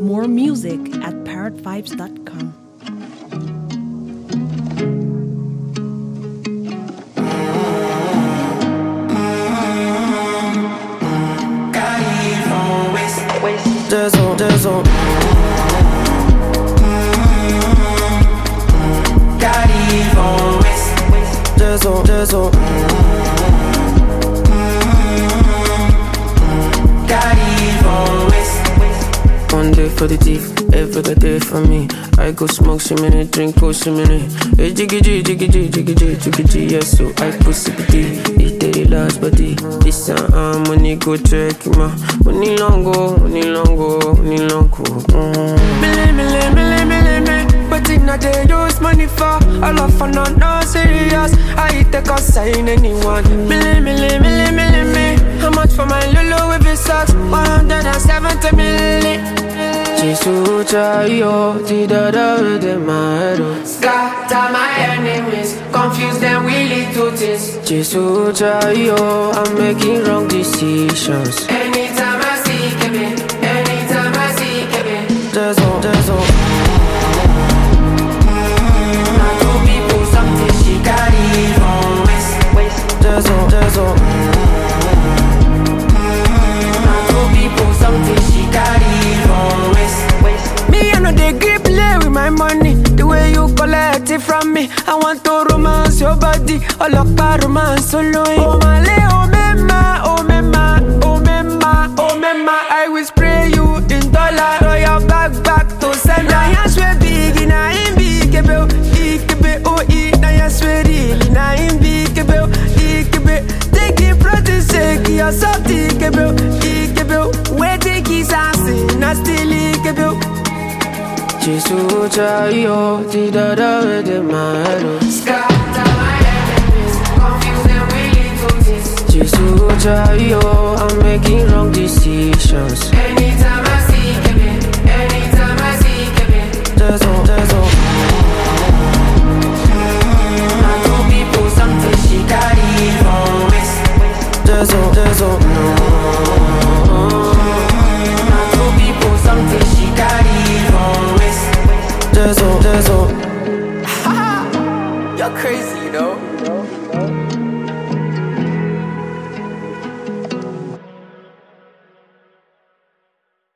more music at parrotvibes.com. Dazzle. Got evil waist. Dazzle. Got evil waist. One day for the thief, every other day for me. I go smoke some minute, drink go some minute. Hey, jiggy, yes, so I put CBD. It's daily last body. This money go check ma. Money long go. But in a day use money for all of fun, no serious. I take a sign anyone. Me. How much for my Lulu with his socks? 170 milli. Jesus, yo, the dada with the mad. Scatter my enemies, confuse them with little things. Jesus, yo, I'm making wrong decisions. Anytime I see Kevin, Dazzle. Now two people, something she got evil waist. Dazzle. Now two people, something she got evil waist. Me, I know they grip play with my money. The way you collect it from me, I want to romance your body. All up a romance solo. Oh my mema, I will spray you in dollar. Throw your back to send. Now you swear big, now in big, now you swear really, now in big, take it from the sake, you're so thick, where take his ass in, I still lick, Jesus, yo, the dada with the mad. Scatter my enemies, confuse them with little things. Jesus, yo, I'm making wrong decisions. Anytime I see Kevin, Dazzle. Now two people, something she got evil waist. Dazzle. Now two people, something she got evil waist. Dazzle. You're crazy, you know.